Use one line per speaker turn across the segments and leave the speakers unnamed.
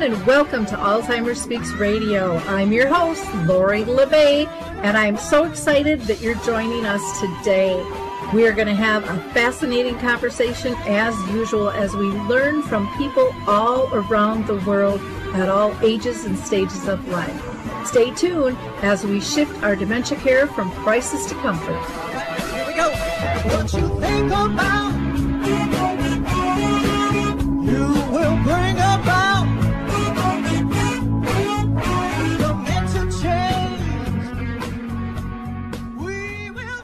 and welcome to Alzheimer's Speaks Radio. I'm your host, Lori LeBay, and I'm so excited that you're joining us today. We are going to have a fascinating conversation as usual as we learn from people all around the world at all ages and stages of life. Stay tuned as we shift our dementia care from crisis to comfort.
Here we go. What you think about, you will bring about dementia change. We will.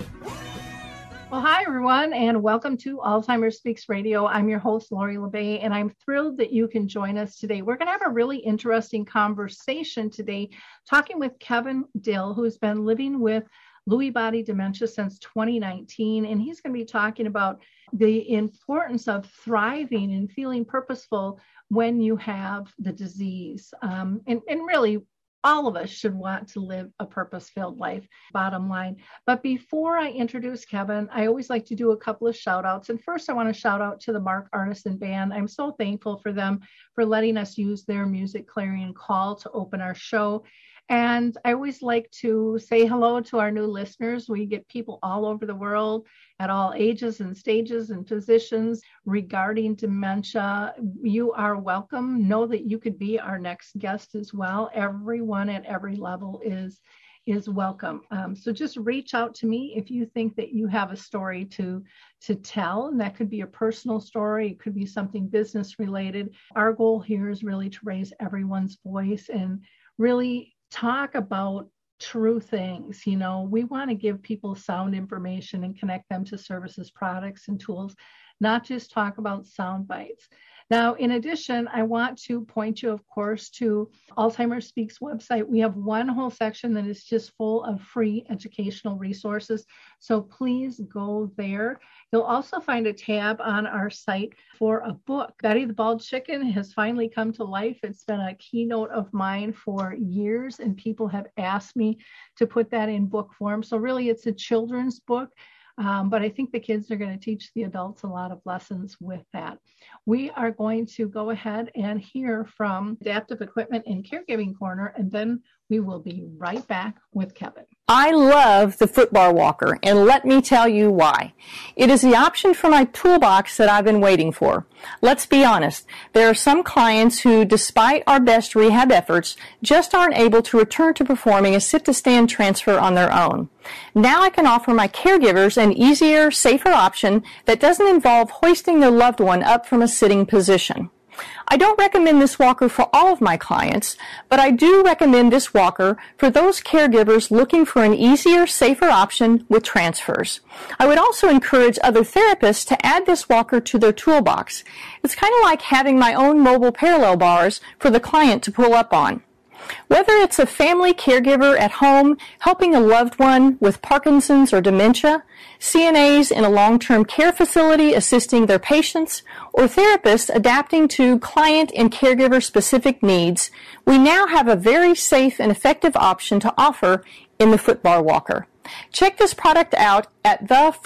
Well, hi, everyone, and welcome to Alzheimer's Speaks Radio. I'm your host, Lori LeBay, and I'm thrilled that you can join us today. We're going to have a really interesting conversation today, talking with Kevin Dill, who's been living with Lewy body dementia since 2019, and he's going to be talking about the importance of thriving and feeling purposeful when you have the disease. And really, all of us should want to live a purpose-filled life, bottom line. But before I introduce Kevin, I always like to do a couple of shout-outs. And first, I want to shout out to the Mark Arneson Band. I'm so thankful for them for letting us use their music clarion call to open our show. And I always like to say hello to our new listeners. We get people all over the world at all ages and stages and positions regarding dementia. You are welcome. Know that you could be our next guest as well. Everyone at every level is welcome. So just reach out to me if you think that you have a story to tell, and that could be a personal story. It could be something business related. Our goal here is really to raise everyone's voice and really talk about true things. You know, we want to give people sound information and connect them to services, products, and tools, not just talk about sound bites. Now, in addition, I want to point you, of course, to Alzheimer's Speaks website. We have one whole section that is just full of free educational resources. So please go there. You'll also find a tab on our site for a book. Betty the Bald Chicken has finally come to life. It's been a keynote of mine for years, and people have asked me to put that in book form. So really, it's a children's book. But I think the kids are going to teach the adults a lot of lessons with that. We are going to go ahead and hear from Adaptive Equipment and Caregiving Corner, and then we will be right back with Kevin.
I love the footbar walker, and let me tell you why. It is the option for my toolbox that I've been waiting for. Let's be honest, there are some clients who, despite our best rehab efforts, just aren't able to return to performing a sit-to-stand transfer on their own. Now I can offer my caregivers an easier, safer option that doesn't involve hoisting their loved one up from a sitting position. I don't recommend this walker for all of my clients, but I do recommend this walker for those caregivers looking for an easier, safer option with transfers. I would also encourage other therapists to add this walker to their toolbox. It's kind of like having my own mobile parallel bars for the client to pull up on. Whether it's a family caregiver at home helping a loved one with Parkinson's or dementia, CNAs in a long-term care facility assisting their patients, or therapists adapting to client and caregiver-specific needs, we now have a very safe and effective option to offer in the footbar walker. Check this product out at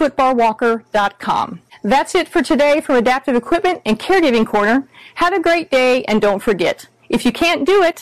thefootbarwalker.com. That's it for today from Adaptive Equipment and Caregiving Corner. Have a great day, and don't forget, if you can't do it,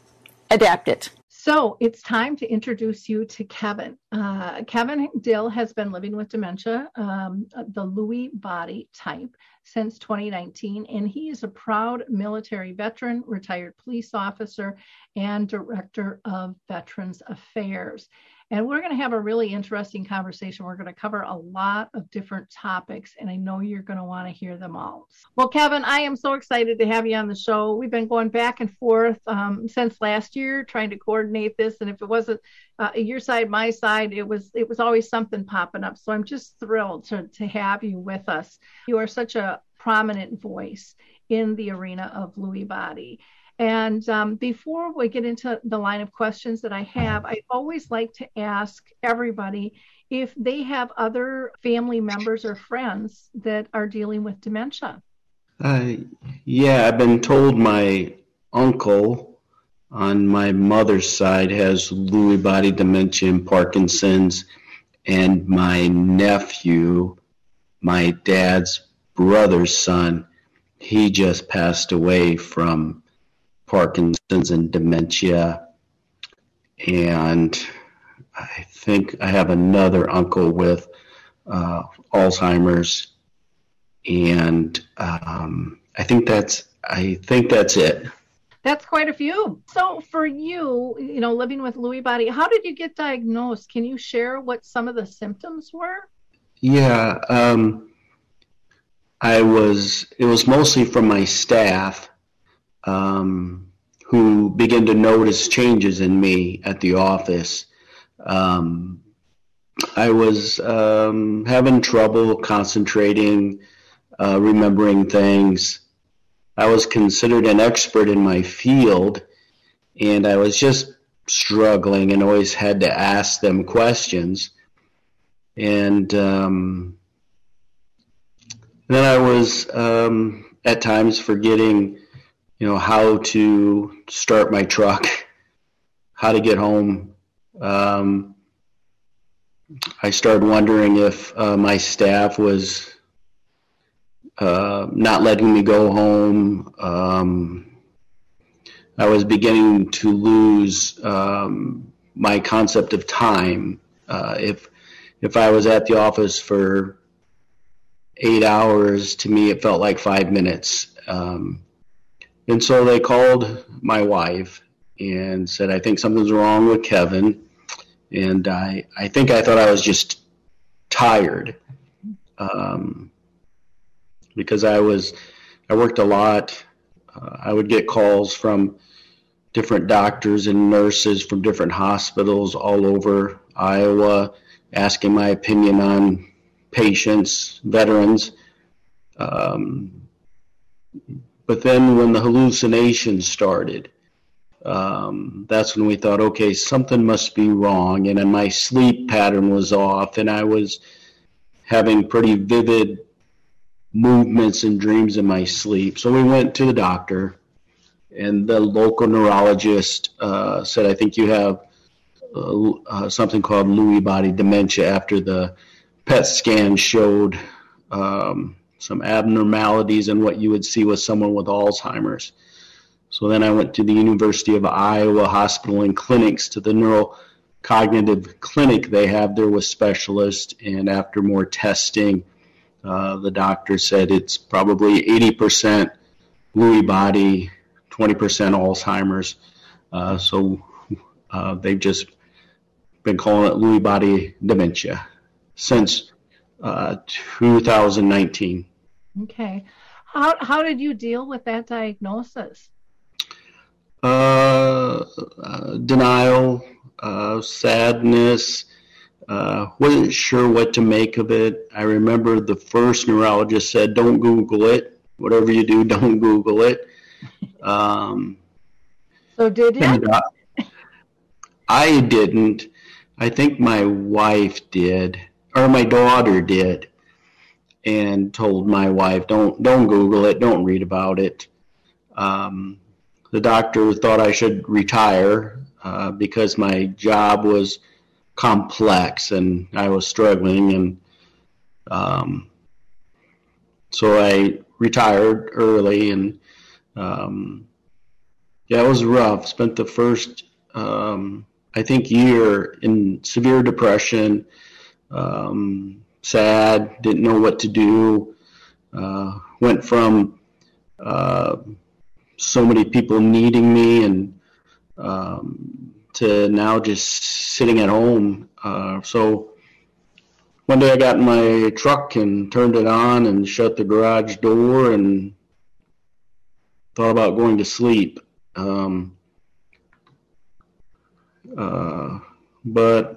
adapt it.
So it's time to introduce you to Kevin. Kevin Dill has been living with dementia, the Lewy body type, since 2019, and he is a proud military veteran, retired police officer, and director of Veterans Affairs. And we're going to have a really interesting conversation. We're going to cover a lot of different topics, and I know you're going to want to hear them all. Well, Kevin, I am so excited to have you on the show. We've been going back and forth since last year, trying to coordinate this. And if it wasn't your side, my side, it was always something popping up. So I'm just thrilled to have you with us. You are such a prominent voice in the arena of Lewy body. And before we get into the line of questions that I have, I always like to ask everybody if they have other family members or friends that are dealing with dementia.
Yeah, I've been told my uncle on my mother's side has Lewy body dementia and Parkinson's, and my nephew, my dad's brother's son, he just passed away from Parkinson's and dementia. And I think I have another uncle with Alzheimer's. And I think that's it.
That's quite a few. So for you, living with Lewy body, how did you get diagnosed? Can you share what some of the symptoms were?
Yeah, it was mostly from my staff who began to notice changes in me at the office. I was having trouble concentrating, remembering things. I was considered an expert in my field, and I was just struggling and always had to ask them questions. And then I was at times forgetting, how to start my truck, how to get home. I started wondering if my staff was not letting me go home. I was beginning to lose my concept of time. If I was at the office for 8 hours, to me it felt like 5 minutes. And so they called my wife and said, I think something's wrong with Kevin. And I think I thought I was just tired. Because I worked a lot. I would get calls from different doctors and nurses from different hospitals all over Iowa, asking my opinion on patients, veterans. But then when the hallucinations started, that's when we thought, okay, something must be wrong. And then my sleep pattern was off, and I was having pretty vivid movements and dreams in my sleep. So we went to the doctor, and the local neurologist said, I think you have something called Lewy body dementia, after the PET scan showed some abnormalities in what you would see with someone with Alzheimer's. So then I went to the University of Iowa Hospital and Clinics, to the neurocognitive clinic they have there with specialists, and after more testing, the doctor said it's probably 80% Lewy body, 20% Alzheimer's. So they've just been calling it Lewy body dementia since 2019.
Okay. How did you deal with that diagnosis?
Denial, sadness. Wasn't sure what to make of it. I remember the first neurologist said, don't Google it. Whatever you do, don't Google it.
So did you?
I didn't. I think my wife did, or my daughter did, and told my wife, don't Google it, don't read about it. The doctor thought I should retire because my job was complex and I was struggling, and so I retired early, and it was rough. Spent the first year in severe depression, sad, didn't know what to do. Went from so many people needing me and to now just sitting at home. So one day I got in my truck and turned it on and shut the garage door and thought about going to sleep. But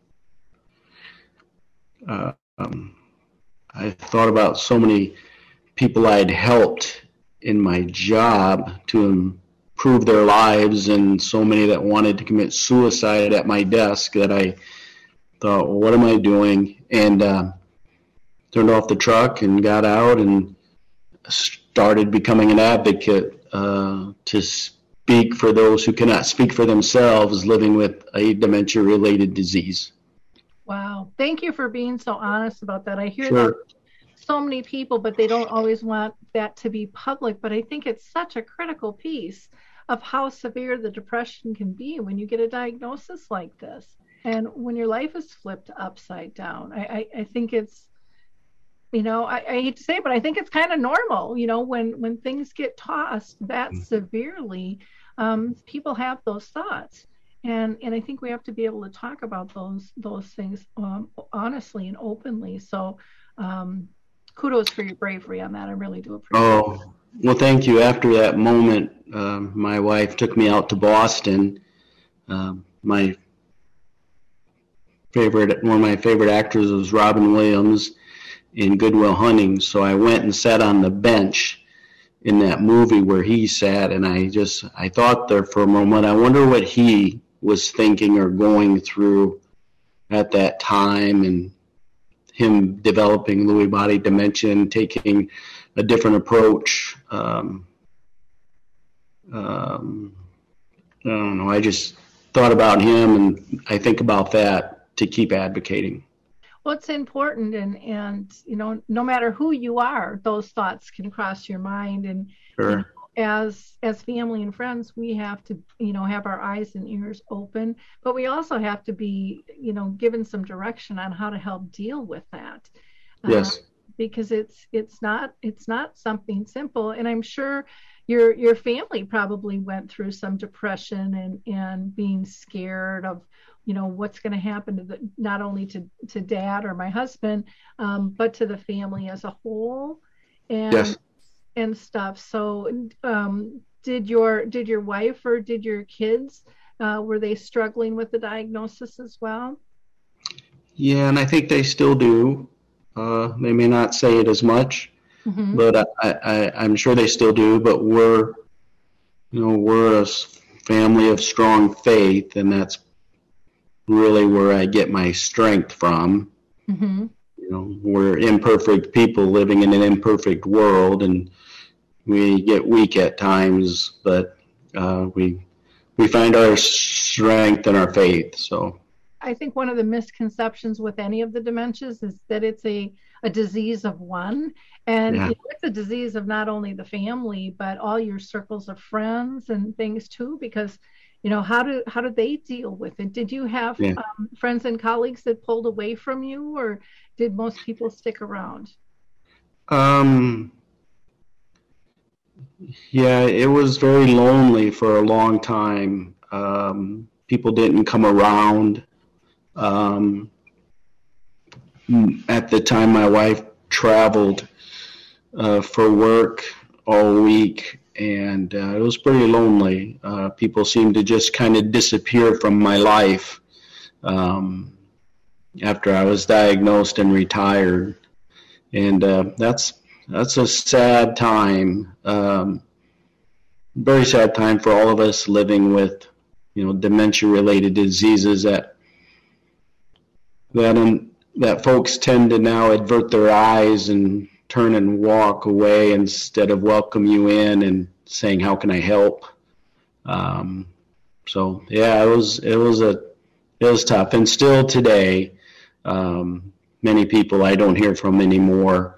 I thought about so many people I'd helped in my job to improve their lives, and so many that wanted to commit suicide at my desk, that I thought, well, what am I doing? And turned off the truck and got out and started becoming an advocate to speak for those who cannot speak for themselves living with a dementia-related disease.
Wow. Thank you for being so honest about that. I hear
Sure.
that so many people, but they don't always want that to be public. But I think it's such a critical piece. of how severe the depression can be when you get a diagnosis like this. And when your life is flipped upside down, I think it's, I hate to say it, but I think it's kind of normal, when things get tossed that severely, people have those thoughts. And I think we have to be able to talk about those things honestly and openly. So kudos for your bravery on that. I really do appreciate it.
Oh, well, thank you. After that moment, my wife took me out to Boston. One of my favorite actors was Robin Williams in Good Will Hunting. So I went and sat on the bench in that movie where he sat, and I thought there for a moment, I wonder what he was thinking or going through at that time, and him developing Lewy body dementia and taking a different approach. I don't know. I just thought about him, and I think about that to keep advocating.
Well, it's important, and no matter who you are, those thoughts can cross your mind. And
sure.
As family and friends, we have to, have our eyes and ears open, but we also have to be, given some direction on how to help deal with that.
Yes.
Because it's not something simple, and I'm sure your family probably went through some depression and being scared of what's going to happen to not only to dad or my husband, but to the family as a whole, and
yes.
and stuff. So did your wife or did your kids, were they struggling with the diagnosis as well?
Yeah, and I think they still do. They may not say it as much, mm-hmm. but I'm sure they still do. But we're a family of strong faith, and that's really where I get my strength from. Mm-hmm. We're imperfect people living in an imperfect world, and we get weak at times, but we find our strength in our faith. So
I think one of the misconceptions with any of the dementias is that it's a disease of one, and it's a disease of not only the family, but all your circles of friends and things too, because how do they deal with it? Did you have friends and colleagues that pulled away from you, or did most people stick around?
Yeah, it was very lonely for a long time. People didn't come around. At the time, my wife traveled for work all week, and it was pretty lonely. People seemed to just kind of disappear from my life after I was diagnosed and retired, and that's a sad time, very sad time for all of us living with dementia-related diseases that folks tend to now avert their eyes and turn and walk away instead of welcome you in and saying, how can I help? So yeah, it was tough. And still today, many people I don't hear from anymore.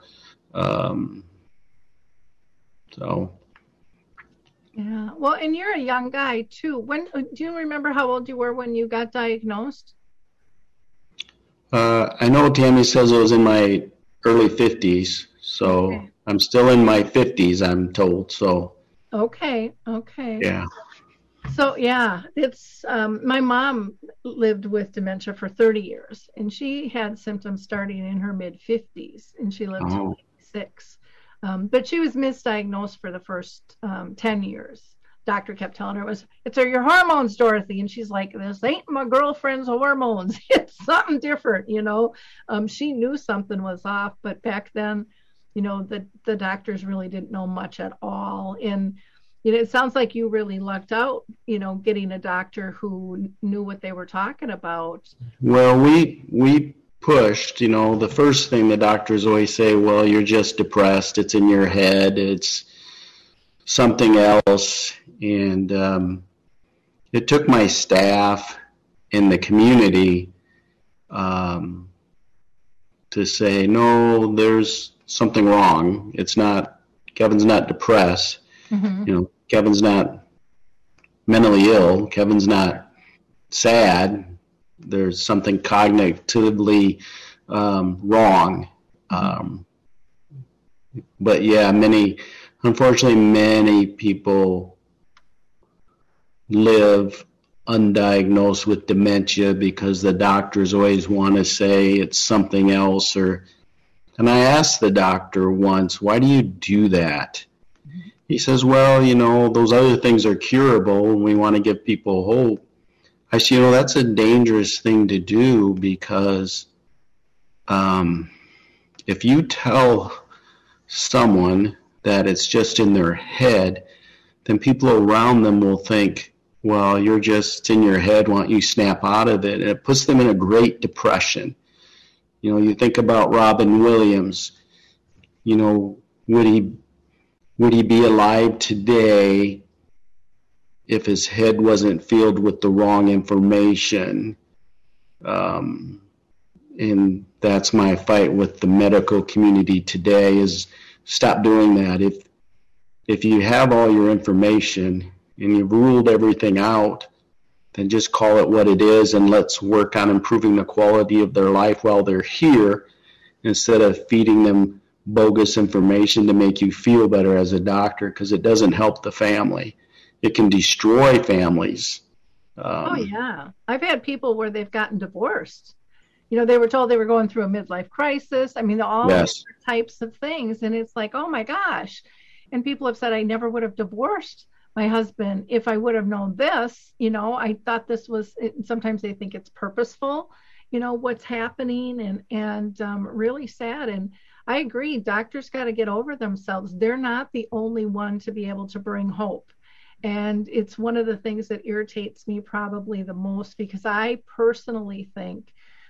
Yeah. Well, and you're a young guy too. Do you remember how old you were when you got diagnosed?
I know Tammy says it was in my early 50s, so okay. I'm still in my 50s, I'm told. So
okay.
Yeah.
So yeah, it's my mom lived with dementia for 30 years, and she had symptoms starting in her mid 50s, and she lived till 86. But she was misdiagnosed for the first 10 years. Doctor kept telling her it's your hormones, Dorothy. And she's like, this ain't my girlfriend's hormones. It's something different, She knew something was off, but back then, the doctors really didn't know much at all. And, it sounds like you really lucked out, getting a doctor who knew what they were talking about.
Well, we pushed, the first thing the doctors always say, well, you're just depressed. It's in your head. It's something else. And it took my staff in the community to say, no, there's something wrong. Kevin's not depressed. Mm-hmm. Kevin's not mentally ill. Kevin's not sad. There's something cognitively wrong. But yeah, unfortunately, many people live undiagnosed with dementia because the doctors always want to say it's something else. And I asked the doctor once, why do you do that? He says, well, those other things are curable and we want to give people hope. I said, that's a dangerous thing to do because if you tell someone that it's just in their head, then people around them will think, well, you're just in your head, why don't you snap out of it? And it puts them in a great depression. You think about Robin Williams, would he be alive today if his head wasn't filled with the wrong information? And that's my fight with the medical community today, is stop doing that. If you have all your information and you've ruled everything out, then just call it what it is and let's work on improving the quality of their life while they're here, instead of feeding them bogus information to make you feel better as a doctor, because it doesn't help the family. It can destroy families.
Oh, yeah. I've had people where they've gotten divorced. They were told they were going through a midlife crisis. I mean, all
yes.
types of things. And it's like, oh, my gosh. And people have said, I never would have divorced my husband if I would have known this. I thought this was, sometimes they think it's purposeful, what's happening, and really sad. And I agree, doctors got to get over themselves. They're not the only one to be able to bring hope. And it's one of the things that irritates me probably the most, because I personally think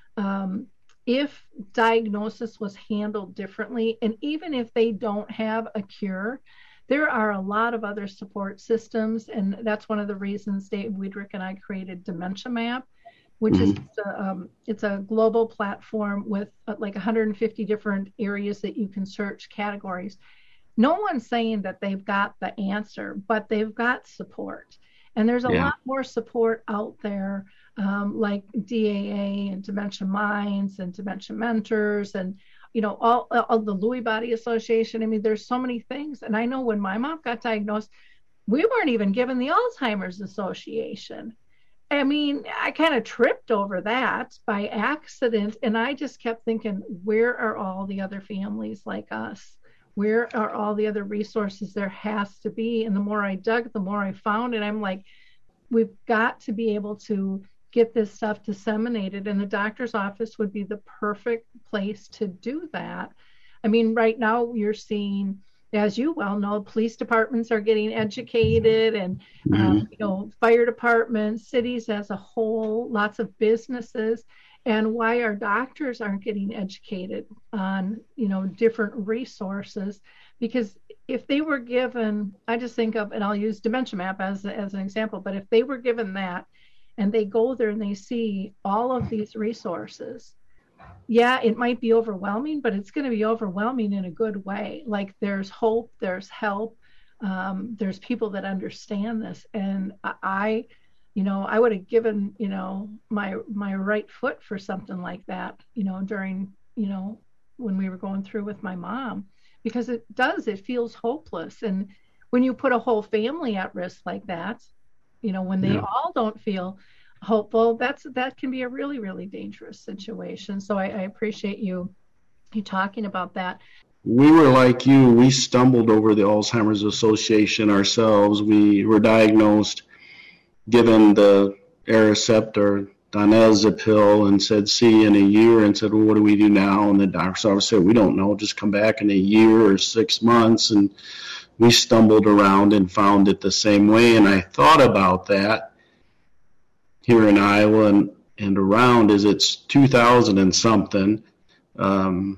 if diagnosis was handled differently, and even if they don't have a cure, there are a lot of other support systems. And that's one of the reasons Dave Wiedrich and I created Dementia Map, which is it's a global platform with like 150 different areas that you can search categories. No one's saying that they've got the answer, but they've got support. And there's a lot more support out there, like DAA and Dementia Minds and Dementia Mentors and, all the Lewy Body Association. I mean, there's so many things. And I know when my mom got diagnosed, we weren't even given the Alzheimer's Association. I mean, I kind of tripped over that by accident. And I just kept thinking, where are all the other families like us? Where are all the other resources? There has to be. And the more I dug, the more I found. And I'm like, we've got to be able to get this stuff disseminated. And the doctor's office would be the perfect place to do that. I mean, right now you're seeing, as you well know, police departments are getting educated, and fire departments, cities as a whole, lots of businesses. And why our doctors aren't getting educated on, different resources. Because if they were given, I just think of, and I'll use Dementia Map as an example, but if they were given that and they go there and they see all of these resources, yeah, it might be overwhelming, but it's going to be overwhelming in a good way. Like there's hope, there's help, there's people that understand this. And I would have given, my right foot for something like that, during, when we were going through with my mom, because it feels hopeless. And when you put a whole family at risk like that, when they all don't feel hopeful, that can be a really, really dangerous situation. So I appreciate you talking about that.
We were like you. We stumbled over the Alzheimer's Association ourselves. We were diagnosed, given the Aricept or Donepezil, and said, see in a year, and said, well, what do we do now? And the doctor's office said, we don't know, just come back in a year or 6 months. And we stumbled around and found it the same way. And I thought about that here in Iowa and around, is it's 2000 and something, and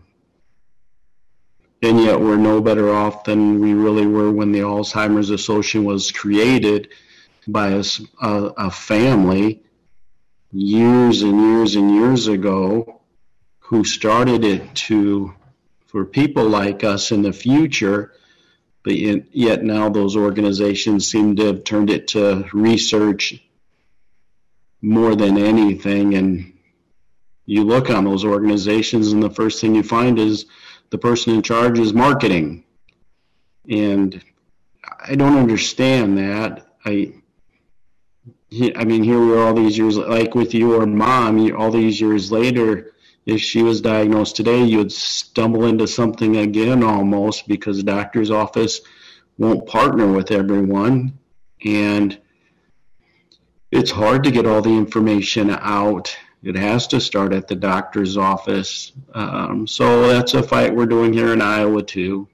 yet we're no better off than we really were when the Alzheimer's Association was created by a family years and years and years ago, who started it for people like us in the future but yet now those organizations seem to have turned it to research more than anything. And you look on those organizations, and the first thing you find is the person in charge is marketing. And I don't understand that. I mean, here we are all these years, like with your mom, all these years later, if she was diagnosed today, you would stumble into something again almost, because the doctor's office won't partner with everyone. And it's hard to get all the information out. It has to start at the doctor's office. So that's a fight we're doing here in Iowa too.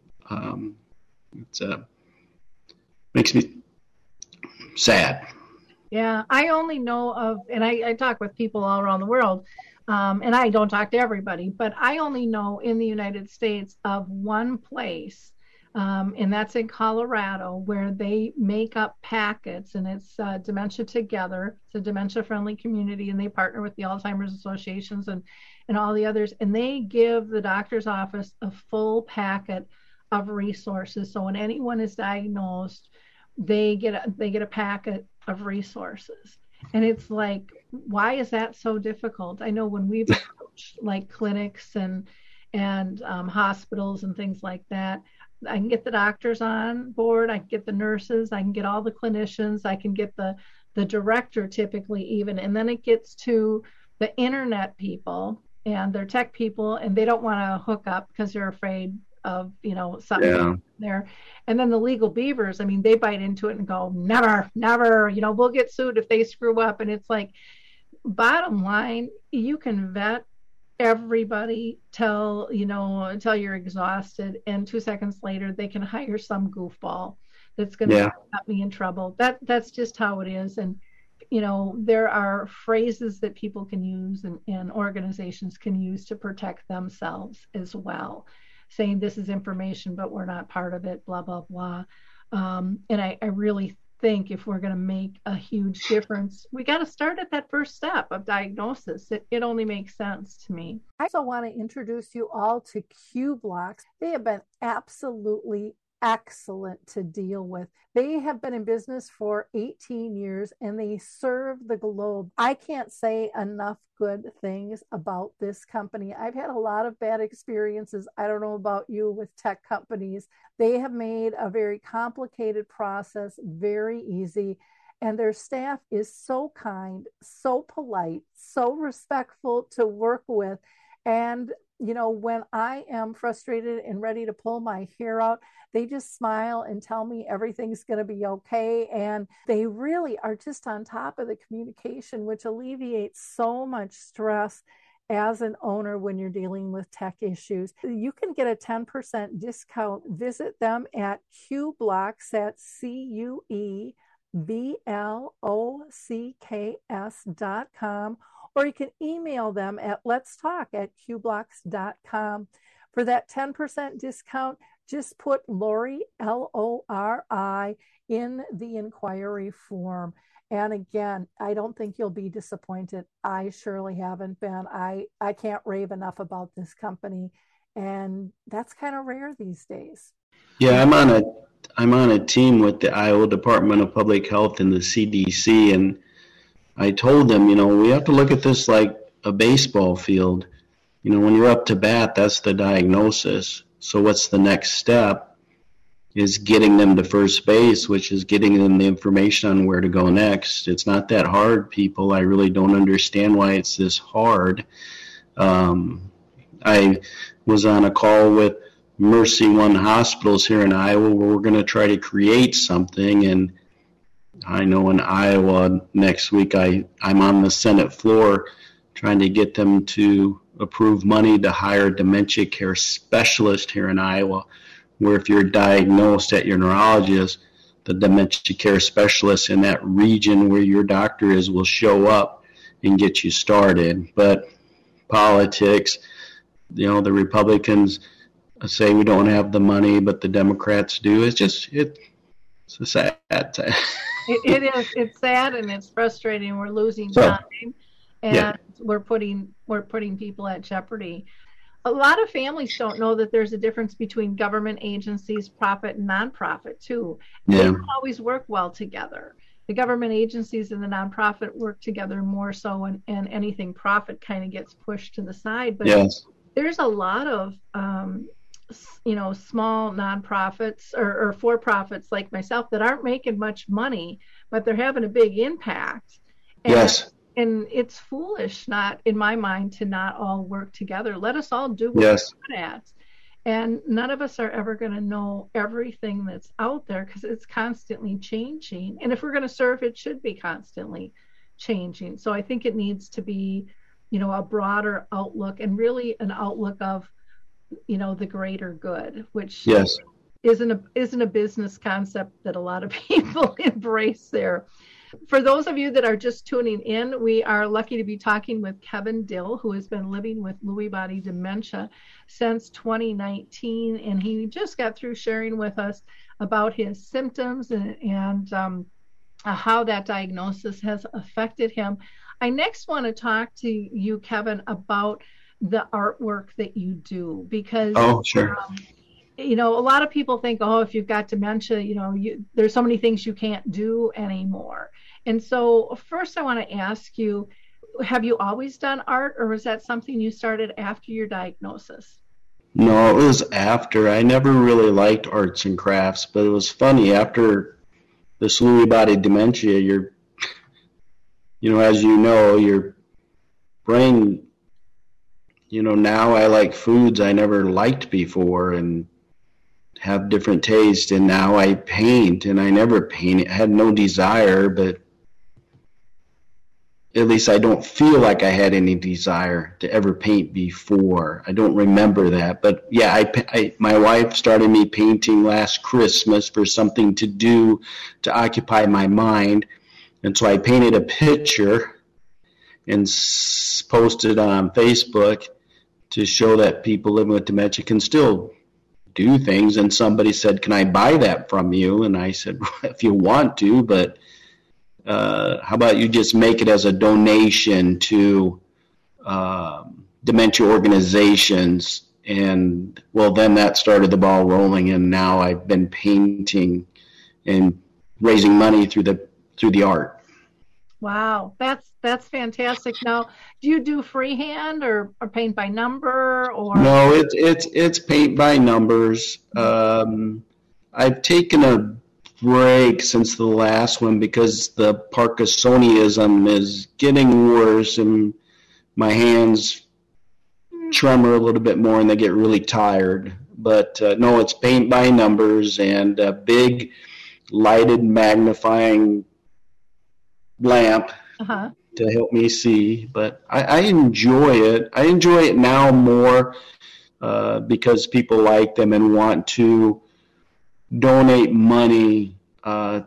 Makes me sad.
Yeah, I only know of, and I talk with people all around the world, and I don't talk to everybody, but I only know in the United States of one place, and that's in Colorado, where they make up packets, and it's Dementia Together. It's a dementia-friendly community, and they partner with the Alzheimer's associations and all the others, and they give the doctor's office a full packet of resources. So when anyone is diagnosed, they get a packet of resources. And it's like, why is that so difficult? I know when we've approached like clinics and hospitals and things like that, I can get the doctors on board, I can get the nurses, I can get all the clinicians, I can get the director typically even, and then it gets to the internet people and their tech people, and they don't want to hook up because they're afraid of, something there. And then the legal beavers, I mean, they bite into it and go, never, we'll get sued if they screw up. And it's like, bottom line, you can vet everybody till you're exhausted, and 2 seconds later they can hire some goofball that's going to get me in trouble. That's just how it is. And there are phrases that people can use and organizations can use to protect themselves as well, saying this is information, but we're not part of it, blah, blah, blah. And I really think if we're going to make a huge difference, we got to start at that first step of diagnosis. It only makes sense to me.
I also want to introduce you all to Q-Blox. They have been absolutely excellent to deal with. They have been in business for 18 years and they serve the globe. I can't say enough good things about this company. I've had a lot of bad experiences. I don't know about you with tech companies. They have made a very complicated process very easy. And their staff is so kind, so polite, so respectful to work with. And when I am frustrated and ready to pull my hair out, they just smile and tell me everything's going to be okay. And they really are just on top of the communication, which alleviates so much stress as an owner when you're dealing with tech issues. You can get a 10% discount. Visit them at Q-Blox, that's CUEBLOCKS.com. Or you can email them at letstalk@qblox.com. For that 10% discount, just put Lori, Lori, in the inquiry form. And again, I don't think you'll be disappointed. I surely haven't been. I can't rave enough about this company. And that's kind of rare these days.
Yeah, I'm on a team with the Iowa Department of Public Health and the CDC, and I told them, we have to look at this like a baseball field. When you're up to bat, that's the diagnosis. So what's the next step is getting them to first base, which is getting them the information on where to go next. It's not that hard, people. I really don't understand why it's this hard. I was on a call with Mercy One Hospitals here in Iowa where we're going to try to create something, and I know in Iowa next week I'm on the Senate floor trying to get them to approve money to hire a dementia care specialist here in Iowa, where if you're diagnosed at your neurologist, the dementia care specialist in that region where your doctor is will show up and get you started. But politics, the Republicans say we don't have the money, but the Democrats do. It's a sad time.
It is. It's sad and it's frustrating. We're losing time, and we're putting people at jeopardy. a lot of families don't know that there's a difference between government agencies, profit and nonprofit too. They don't always work well together. The government agencies and the nonprofit work together more so, and anything profit kind of gets pushed to the side. But there's a lot of small nonprofits or for-profits like myself that aren't making much money, but they're having a big impact. And it's foolish, not in my mind, to not all work together. Let us all do what we're good at. And none of us are ever going to know everything that's out there because it's constantly changing. And if we're going to serve, it should be constantly changing. So I think it needs to be, a broader outlook, and really an outlook of, the greater good, which isn't a business concept that a lot of people embrace there. For those of you that are just tuning in, we are lucky to be talking with Kevin Dill, who has been living with Lewy body dementia since 2019, and he just got through sharing with us about his symptoms and how that diagnosis has affected him. I next want to talk to you, Kevin, about the artwork that you do, because a lot of people think, if you've got dementia, there's so many things you can't do anymore. And so first I want to ask you, have you always done art, or was that something you started after your diagnosis?
No, it was after. I never really liked arts and crafts, but it was funny. After this Lewy body dementia, as your brain, now I like foods I never liked before and have different taste, and now I paint, and I never painted. I had no desire, but at least I don't feel like I had any desire to ever paint before. I don't remember that. But yeah, my wife started me painting last Christmas for something to do to occupy my mind. And so I painted a picture and posted on Facebook to show that people living with dementia can still do things. And somebody said, "Can I buy that from you?" And I said, "Well, if you want to, but how about you just make it as a donation to dementia organizations?" And then that started the ball rolling, and now I've been painting and raising money through the art.
Wow, that's fantastic. Now, do you do freehand or paint by number, or?
No, it's paint by numbers. I've taken a break since the last one because the Parkinsonism is getting worse, and my hands tremor a little bit more and they get really tired. But no, it's paint by numbers and a big lighted magnifying lamp to help me see. But I enjoy it. I enjoy it now more because people like them and want to donate money to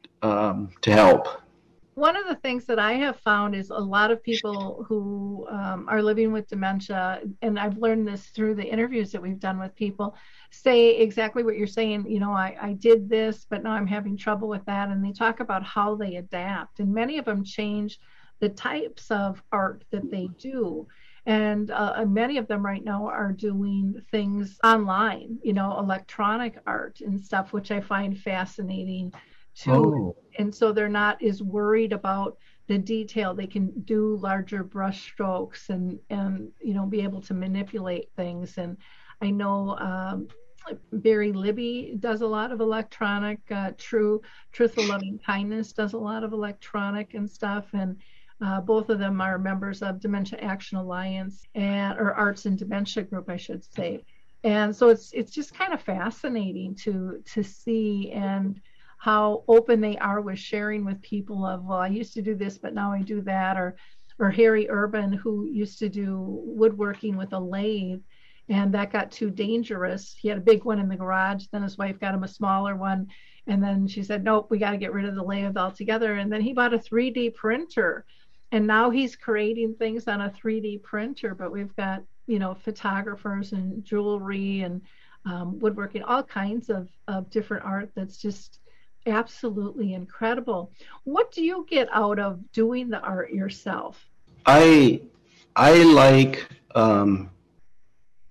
help.
One of the things that I have found is a lot of people who are living with dementia, and I've learned this through the interviews that we've done with people, say exactly what you're saying. I did this, but now I'm having trouble with that. And they talk about how they adapt. And many of them change the types of art that they do. And many of them right now are doing things online, electronic art and stuff, which I find fascinating too.
Oh.
And so they're not as worried about the detail. They can do larger brush strokes and be able to manipulate things. And I know Barry Libby does a lot of electronic. Truth of Loving Kindness does a lot of electronic and stuff. And both of them are members of Dementia Action Alliance or Arts and Dementia Group, I should say. And so it's just kind of fascinating to see and how open they are with sharing with people of, well, I used to do this, but now I do that. Or Harry Urban, who used to do woodworking with a lathe, and that got too dangerous. He had a big one in the garage. Then his wife got him a smaller one. And then she said, nope, we got to get rid of the lathe altogether. And then he bought a 3D printer. And now he's creating things on a 3D printer. But we've got, photographers and jewelry and woodworking, all kinds of different art that's just absolutely incredible. What do you get out of doing the art yourself?
I like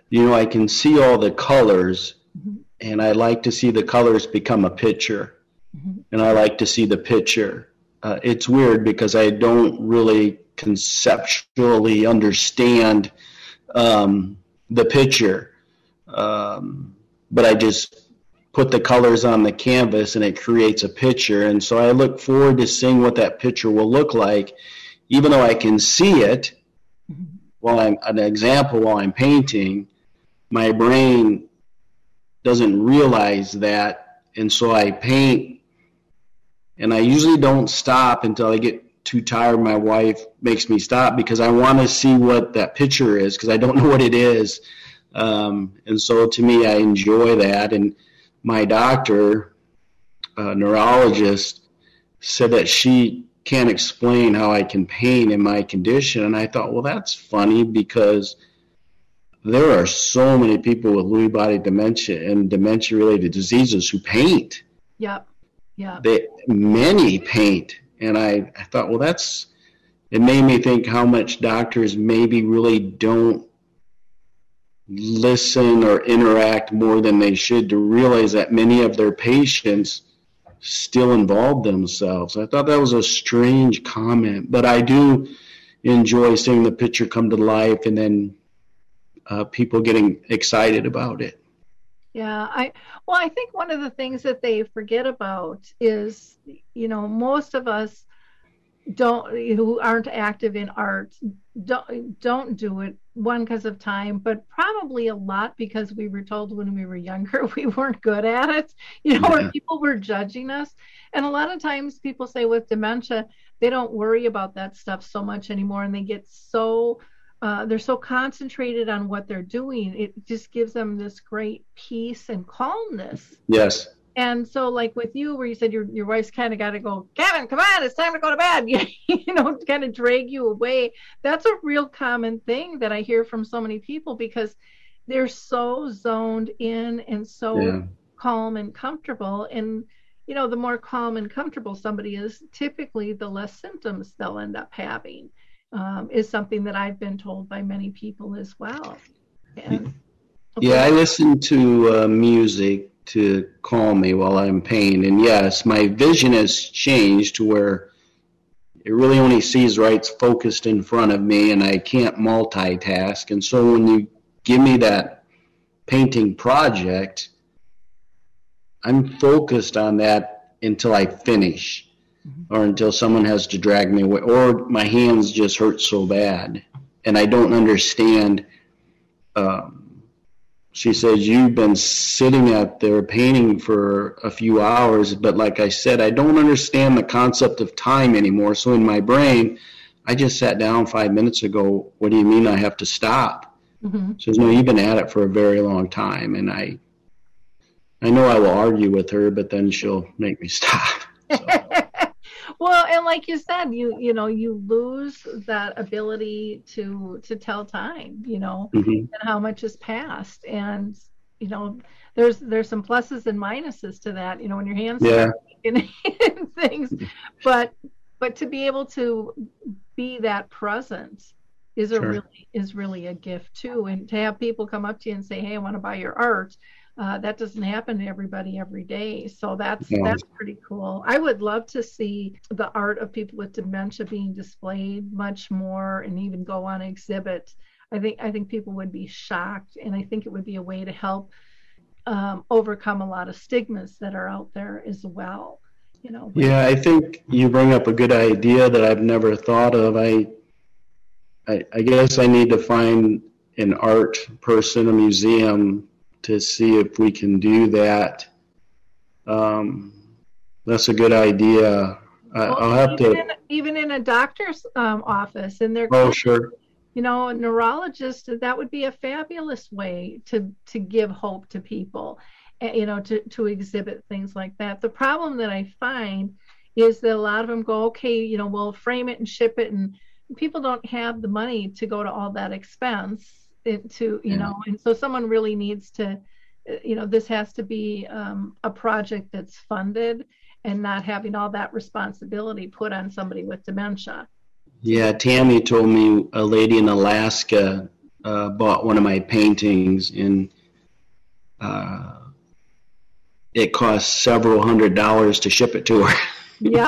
I can see all the colors, and I like to see the colors become a picture, and I like to see the picture. It's weird because I don't really conceptually understand the picture, but I just put the colors on the canvas and it creates a picture. And so I look forward to seeing what that picture will look like, even though I can see it while I'm painting. My brain doesn't realize that, and so I paint, and I usually don't stop until I get too tired. My wife makes me stop because I want to see what that picture is, because I don't know what it is. And so to me, I enjoy that. And my doctor, neurologist, said that she can't explain how I can paint in my condition. And I thought, well, that's funny, because there are so many people with Lewy body dementia and dementia-related diseases who paint.
Yep. Yeah.
Many paint. And I thought, well, it made me think how much doctors maybe really don't listen or interact more than they should to realize that many of their patients still involve themselves. I thought that was a strange comment, but I do enjoy seeing the picture come to life and then people getting excited about it.
Yeah, I think one of the things that they forget about is, most of us who aren't active in art don't do it, one, because of time, but probably a lot because we were told when we were younger we weren't good at it, or people were judging us. And a lot of times people say with dementia, they don't worry about that stuff so much anymore, and they get they're so concentrated on what they're doing. It just gives them this great peace and calmness.
Yes.
And so, like with you, where you said your wife's kind of got to go, Kevin, come on, it's time to go to bed, kind of drag you away. That's a real common thing that I hear from so many people, because they're so zoned in and so calm and comfortable. And, the more calm and comfortable somebody is, typically the less symptoms they'll end up having, is something that I've been told by many people as well. And,
I listen to music to calm me while I'm in pain. And yes, my vision has changed to where it really only sees right's focused in front of me, and I can't multitask. And so when you give me that painting project, I'm focused on that until I finish, or until someone has to drag me away, or my hands just hurt so bad and I don't understand. She says, you've been sitting out there painting for a few hours, but like I said, I don't understand the concept of time anymore. So in my brain, I just sat down 5 minutes ago. What do you mean I have to stop? She says, no, you've been at it for a very long time. And I know I will argue with her, but then she'll make me stop. So.
Well, and like you said, you lose that ability to tell time, and how much has passed. And, there's some pluses and minuses to that, when your hands start shaking and things. But to be able to be that present is really a gift too. And to have people come up to you and say, hey, I want to buy your art. That doesn't happen to everybody every day. So that's pretty cool. I would love to see the art of people with dementia being displayed much more, and even go on exhibit. I think people would be shocked, and I think it would be a way to help overcome a lot of stigmas that are out there as well.
Yeah, I think you bring up a good idea that I've never thought of. I guess I need to find an art person, a museum, to see if we can do that. That's a good idea. I'll have
even in a doctor's office, and they're
sure.
A neurologist, that would be a fabulous way to give hope to people, to exhibit things like that. The problem that I find is that a lot of them go, okay, we'll frame it and ship it, and people don't have the money to go to all that expense. And so someone really needs to, this has to be a project that's funded, and not having all that responsibility put on somebody with dementia.
Yeah, Tammy told me a lady in Alaska bought one of my paintings, and it cost several $100s to ship it to her.
Yeah.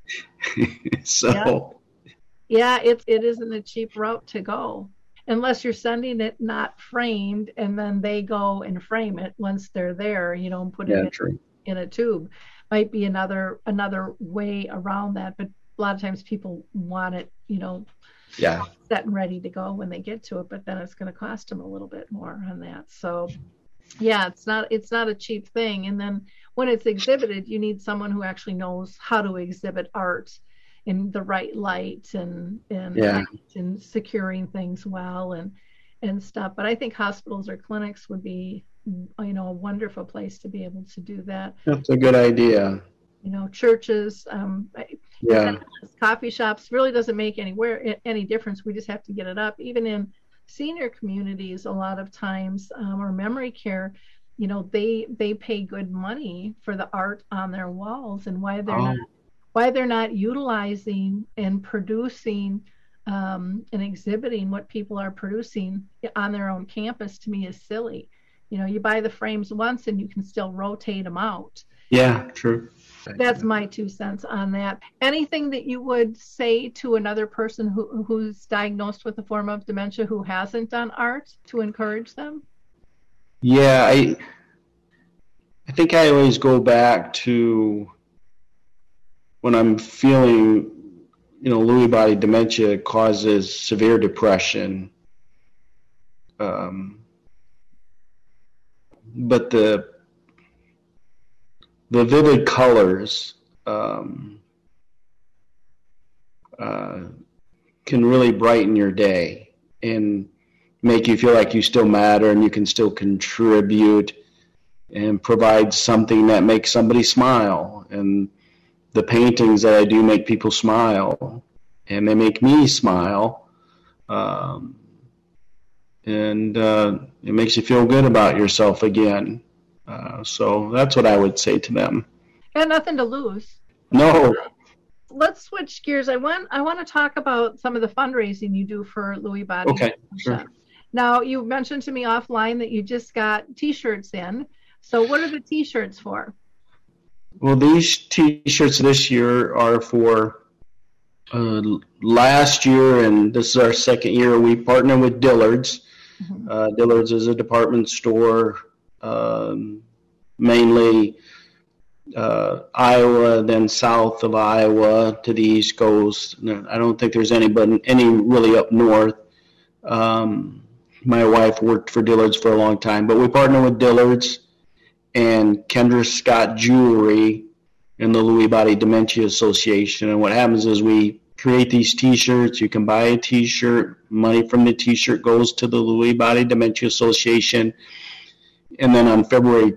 So.
Yeah, it isn't a cheap route to go, unless you're sending it not framed, and then they go and frame it once they're there, and put it in a tube. Might be another way around that, but a lot of times people want it, set and ready to go when they get to it, but then it's going to cost them a little bit more on that. So yeah, it's not a cheap thing. And then when it's exhibited, you need someone who actually knows how to exhibit art in the right light and securing things well and stuff. But I think hospitals or clinics would be, a wonderful place to be able to do that.
That's a good idea.
Churches, coffee shops, really doesn't make any difference. We just have to get it up. Even in senior communities, a lot of times, or memory care, they pay good money for the art on their walls, and why they're not utilizing and producing and exhibiting what people are producing on their own campus, to me, is silly. You buy the frames once and you can still rotate them out.
Yeah, true.
That's my 2 cents on that. Anything that you would say to another person who's diagnosed with a form of dementia who hasn't done art to encourage them?
Yeah, I think I always go back to when I'm feeling, Lewy body dementia causes severe depression. But the vivid colors can really brighten your day and make you feel like you still matter and you can still contribute and provide something that makes somebody smile. And the paintings that I do make people smile, and they make me smile. And it makes you feel good about yourself again. So that's what I would say to them.
Got nothing to lose.
No.
Let's switch gears. I want to talk about some of the fundraising you do for Lewy body.
Okay, sure.
Now, you mentioned to me offline that you just got T-shirts in. So what are the T-shirts for?
Well, these T-shirts this year are for last year, and this is our second year. We partner with Dillard's. Mm-hmm. Dillard's is a department store, mainly Iowa, then south of Iowa to the East Coast. I don't think there's any really up north. My wife worked for Dillard's for a long time, but we partner with Dillard's and Kendra Scott Jewelry and the Lewy Body Dementia Association. And what happens is we create these T-shirts. You can buy a T-shirt. Money from the T-shirt goes to the Lewy Body Dementia Association. And then in February,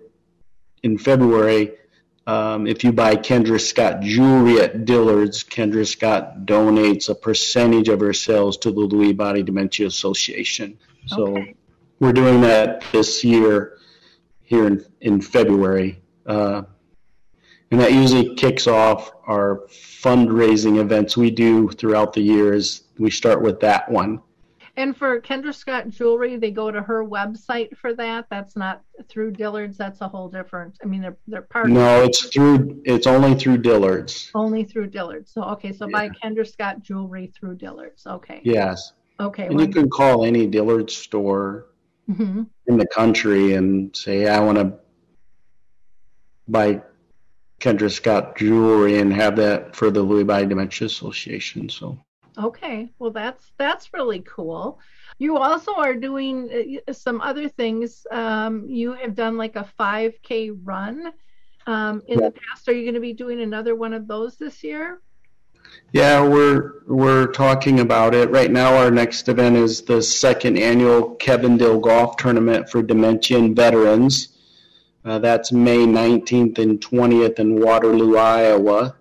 if you buy Kendra Scott Jewelry at Dillard's, Kendra Scott donates a percentage of her sales to the Lewy Body Dementia Association. So we're doing that this year here in February. And that usually kicks off our fundraising events we do throughout the years. We start with that one.
And for Kendra Scott Jewelry, they go to her website for that. That's not through Dillard's. That's a whole different. I mean, they're partners.
No, it's only through Dillard's.
Only through Dillard's. So buy Kendra Scott Jewelry through Dillard's. Okay.
Yes.
Okay.
And you can call any Dillard's store in the country and say, I want to buy Kendra Scott Jewelry and have that for the Lewy Body Dementia Association. So.
Okay, well that's really cool. You also are doing some other things. You have done like a 5K run in the past. Are you going to be doing another one of those this year?
Yeah, we're talking about it right now. Our next event is the second annual Kevin Dill Golf Tournament for Dementia and Veterans. That's May 19th and 20th in Waterloo, Iowa.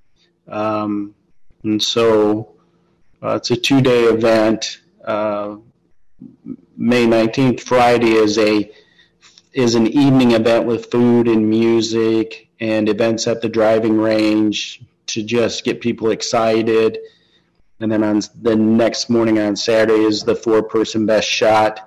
And so it's a 2-day event. May 19th, Friday, is an evening event with food and music and events at the driving range to just get people excited. And then on the next morning on Saturday is the 4-person best shot.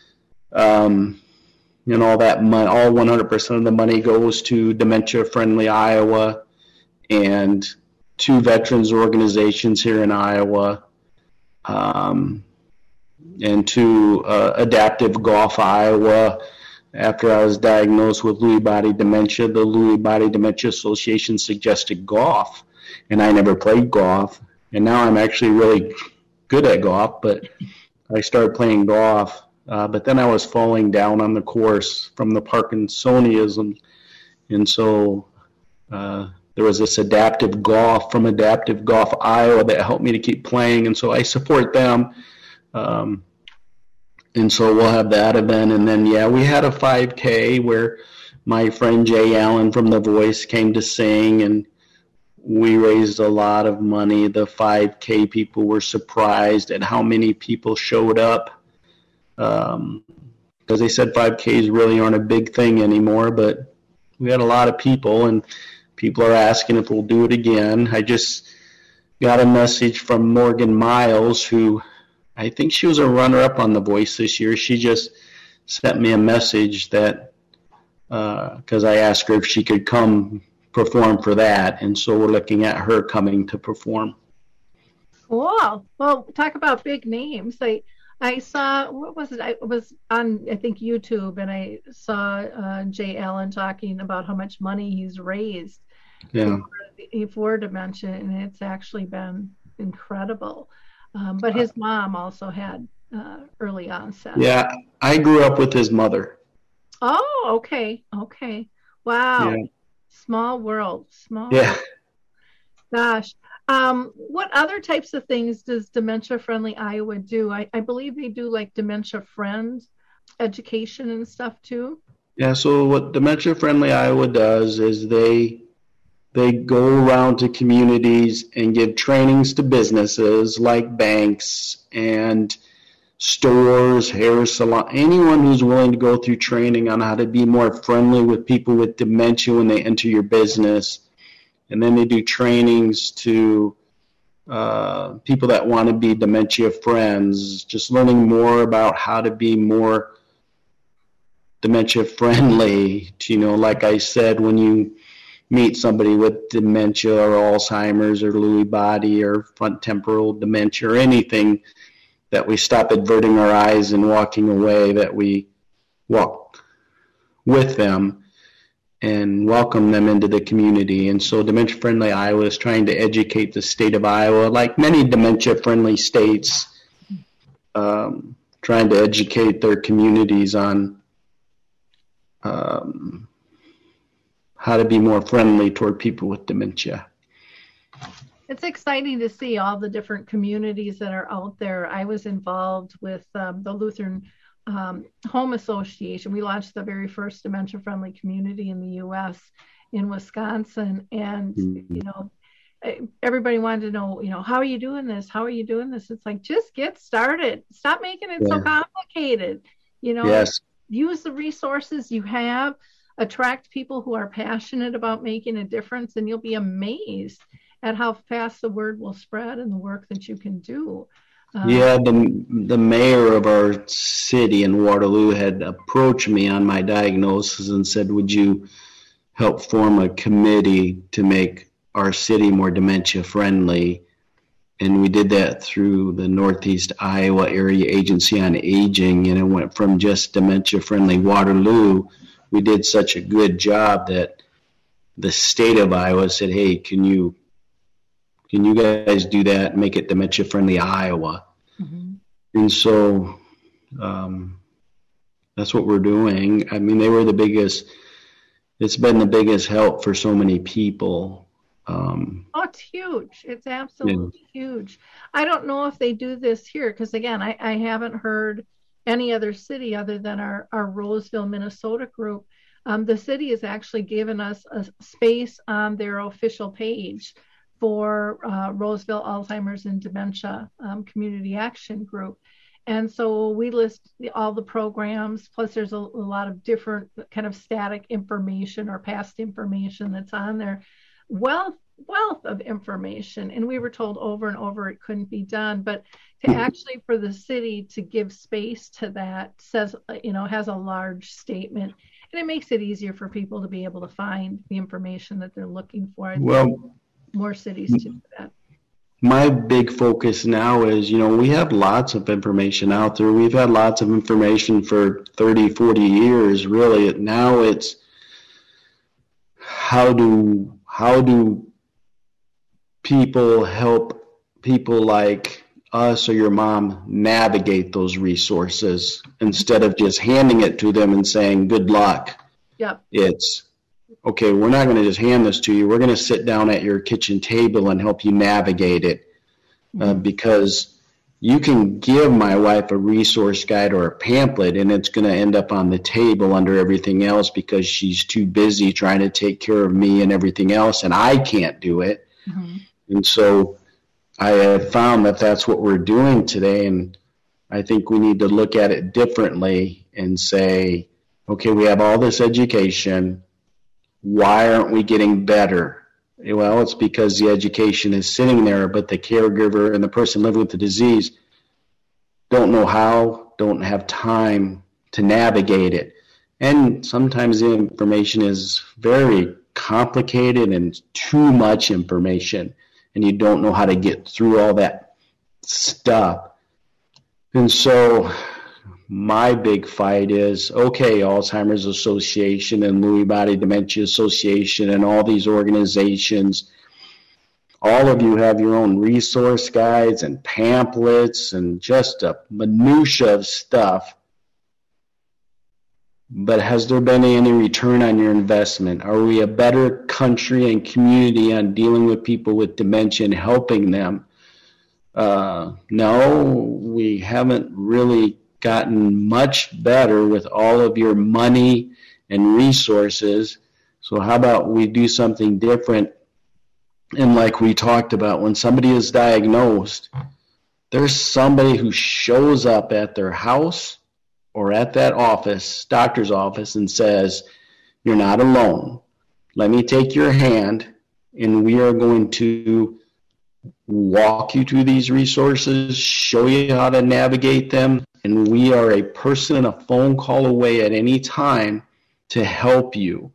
And all that money, all 100% of the money goes to Dementia Friendly Iowa and 2 veterans organizations here in Iowa, and to Adaptive Golf Iowa. After I was diagnosed with Lewy body dementia, the Lewy Body Dementia Association suggested golf, and I never played golf. And now I'm actually really good at golf, but I started playing golf. But then I was falling down on the course from the Parkinsonism. And so there was this Adaptive Golf from Adaptive Golf Iowa that helped me to keep playing. And so I support them. And so we'll have that event. And then, we had a 5K where my friend Jay Allen from The Voice came to sing, and we raised a lot of money. The 5K people were surprised at how many people showed up. Because they said 5Ks really aren't a big thing anymore, but we had a lot of people, and people are asking if we'll do it again. I just got a message from Morgan Miles, who I think she was a runner-up on The Voice this year. She just sent me a message that, because I asked her if she could come perform for that, and so we're looking at her coming to perform.
Cool. Well, talk about big names. I saw, what was it? I was on, I think, YouTube, and I saw Jay Allen talking about how much money he's raised for dementia, and it's actually been incredible. But his mom also had early onset.
Yeah, I grew up with his mother.
Oh, okay. Wow. Yeah. Small world.
Yeah.
Gosh. What other types of things does Dementia Friendly Iowa do? I believe they do like Dementia Friend education and stuff too.
Yeah, so what Dementia Friendly Iowa does is they go around to communities and give trainings to businesses like banks and stores, hair salon, anyone who's willing to go through training on how to be more friendly with people with dementia when they enter your business. And then they do trainings to people that want to be dementia friends, just learning more about how to be more dementia friendly. Like I said, when you meet somebody with dementia or Alzheimer's or Lewy body or front temporal dementia or anything, that we stop averting our eyes and walking away, that we walk with them and welcome them into the community. And so Dementia Friendly Iowa is trying to educate the state of Iowa, like many dementia-friendly states, trying to educate their communities on how to be more friendly toward people with dementia.
It's exciting to see all the different communities that are out there. I was involved with the Lutheran Home Association. We launched the very first dementia-friendly community in the U.S. in Wisconsin, and everybody wanted to know, how are you doing this? How are you doing this? It's like, just get started. Stop making it so complicated.
Yes.
Use the resources you have. Attract people who are passionate about making a difference, and you'll be amazed at how fast the word will spread and the work that you can do.
The mayor of our city in Waterloo had approached me on my diagnosis and said, would you help form a committee to make our city more dementia friendly? And we did that through the Northeast Iowa Area Agency on Aging, and it went from just dementia friendly Waterloo. We did such a good job that the state of Iowa said, hey, can you guys do that and make it Dementia Friendly Iowa? Mm-hmm. And so that's what we're doing. I mean, they were it's been the biggest help for so many people.
It's huge. It's absolutely huge. I don't know if they do this here, because again, I haven't heard any other city other than our Roseville, Minnesota group. The city has actually given us a space on their official page for Roseville Alzheimer's and Dementia Community Action Group. And so we list all the programs, plus there's a lot of different kind of static information or past information that's on there. Well wealth of information, and we were told over and over it couldn't be done. But to actually for the city to give space to that says, has a large statement, and it makes it easier for people to be able to find the information that they're looking for.
Well,
more cities to do that.
My big focus now is, we have lots of information out there. We've had lots of information for 30, 40 years, really. Now it's how do people help people like us or your mom navigate those resources instead of just handing it to them and saying, good luck.
Yep.
It's, okay, we're not going to just hand this to you. We're going to sit down at your kitchen table and help you navigate it. Because you can give my wife a resource guide or a pamphlet, and it's going to end up on the table under everything else because she's too busy trying to take care of me and everything else, and I can't do it. Mm-hmm. And so I have found that that's what we're doing today, and I think we need to look at it differently and say, okay, we have all this education. Why aren't we getting better? Well, it's because the education is sitting there, but the caregiver and the person living with the disease don't know how, don't have time to navigate it. And sometimes the information is very complicated and too much information, and you don't know how to get through all that stuff. And so my big fight is, okay, Alzheimer's Association and Lewy Body Dementia Association and all these organizations, all of you have your own resource guides and pamphlets and just a minutia of stuff. But has there been any return on your investment? Are we a better country and community on dealing with people with dementia and helping them? No, we haven't really gotten much better with all of your money and resources. So how about we do something different? And like we talked about, when somebody is diagnosed, there's somebody who shows up at their house or at that office, doctor's office, and says, you're not alone. Let me take your hand, and we are going to walk you through these resources, show you how to navigate them, and we are a person and a phone call away at any time to help you.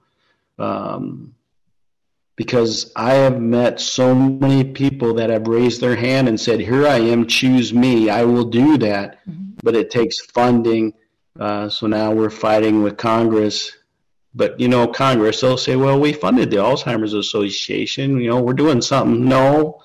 Because I have met so many people that have raised their hand and said, here I am, choose me, I will do that. Mm-hmm. But it takes funding. So now we're fighting with Congress. But, Congress, they'll say, well, we funded the Alzheimer's Association. We're doing something. No.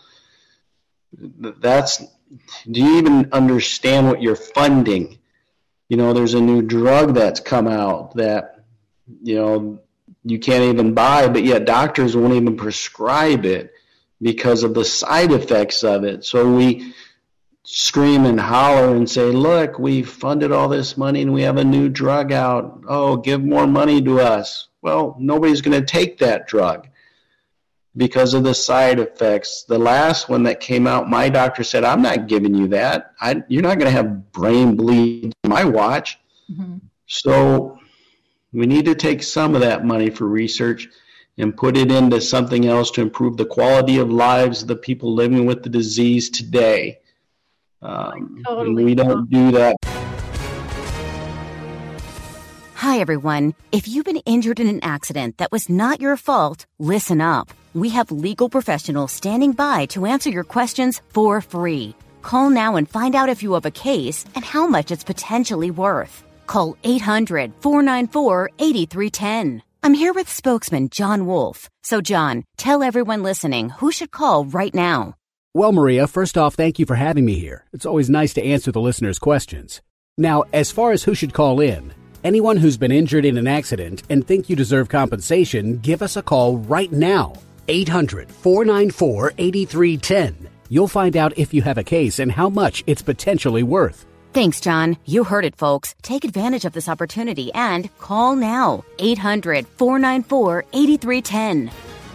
Do you even understand what you're funding? There's a new drug that's come out that, you can't even buy, but yet doctors won't even prescribe it because of the side effects of it. So we scream and holler and say, look, we funded all this money and we have a new drug out. Oh, give more money to us. Well, nobody's going to take that drug because of the side effects. The last one that came out, my doctor said, I'm not giving you that. You're not going to have brain bleed on my watch. Mm-hmm. So we need to take some of that money for research and put it into something else to improve the quality of lives of the people living with the disease today. And we don't do that.
Hi, everyone. If you've been injured in an accident that was not your fault, listen up. We have legal professionals standing by to answer your questions for free. Call now and find out if you have a case and how much it's potentially worth. Call 800-494-8310. I'm here with spokesman John Wolf. So, John, tell everyone listening who should call right now.
Well, Maria, first off, thank you for having me here. It's always nice to answer the listeners' questions. Now, as far as who should call in, anyone who's been injured in an accident and think you deserve compensation, give us a call right now. 800-494-8310. You'll find out if you have a case and how much it's potentially worth.
Thanks, John. You heard it, folks. Take advantage of this opportunity and call now. 800-494-8310.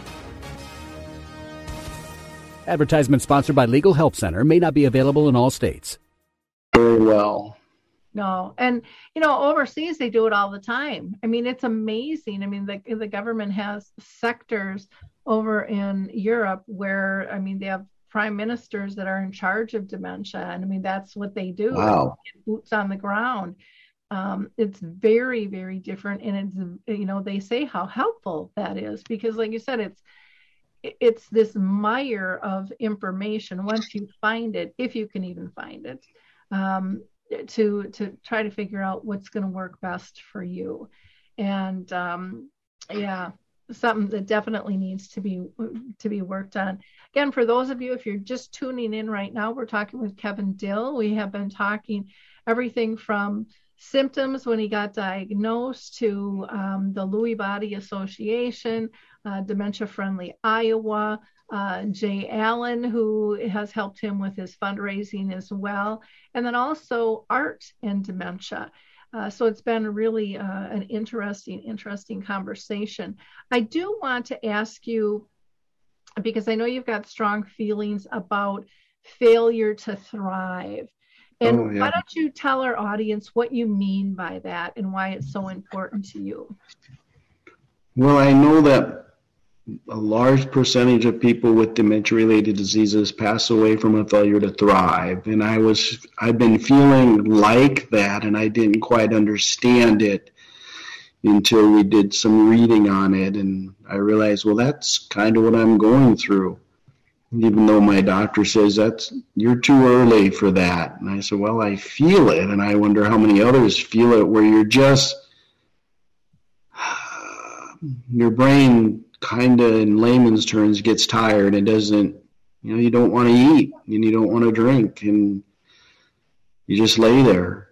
Advertisement sponsored by Legal Help Center. May not be available in all states.
Very well.
No. And, overseas, they do it all the time. I mean, it's amazing. I mean, the government has sectors over in Europe where, I mean, they have prime ministers that are in charge of dementia. And I mean, that's what they do.
Wow.
Boots on the ground. It's very, very different. And it's, they say how helpful that is because like you said, it's this mire of information once you find it, if you can even find it, to try to figure out what's going to work best for you. And something that definitely needs to be worked on. Again, for those of you, if you're just tuning in right now, we're talking with Kevin Dill. We have been talking everything from symptoms when he got diagnosed to the Lewy Body Association, Dementia Friendly Iowa, Jay Allen, who has helped him with his fundraising as well, and then also art and dementia. So it's been really an interesting conversation. I do want to ask you, because I know you've got strong feelings about failure to thrive. And why don't you tell our audience what you mean by that and why it's so important to you?
Well, I know that a large percentage of people with dementia-related diseases pass away from a failure to thrive. And I've been feeling like that, and I didn't quite understand it until we did some reading on it. And I realized, well, that's kind of what I'm going through. Even though my doctor says you're too early for that. And I said, well, I feel it. And I wonder how many others feel it, where you're just, your brain kind of in layman's terms gets tired and doesn't, you don't want to eat and you don't want to drink and you just lay there.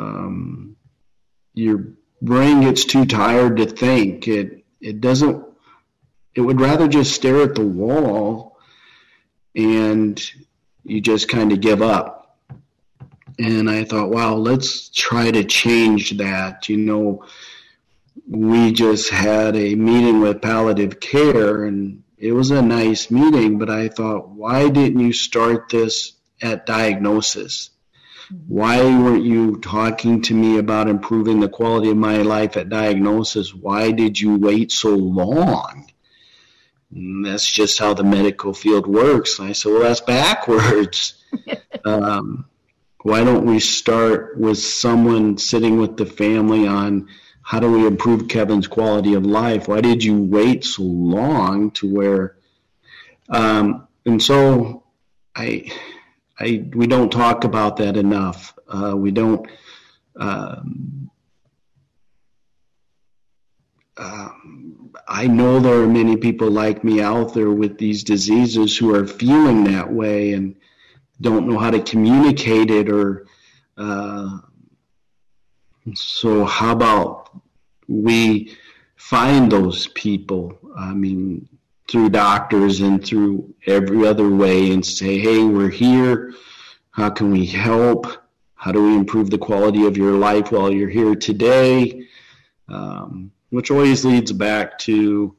Your brain gets too tired to think. It would rather just stare at the wall, and you just kind of give up. And I thought, wow, let's try to change that. We just had a meeting with palliative care, and it was a nice meeting, but I thought, why didn't you start this at diagnosis? Why weren't you talking to me about improving the quality of my life at diagnosis? Why did you wait so long? And that's just how the medical field works. And I said, well, that's backwards. Why don't we start with someone sitting with the family on how do we improve Kevin's quality of life? Why did you wait so long to where, and so we don't talk about that enough. We don't, I know there are many people like me out there with these diseases who are feeling that way and don't know how to communicate it, or so how about we find those people, through doctors and through every other way, and say, hey, we're here. How can we help? How do we improve the quality of your life while you're here today? Which always leads back to,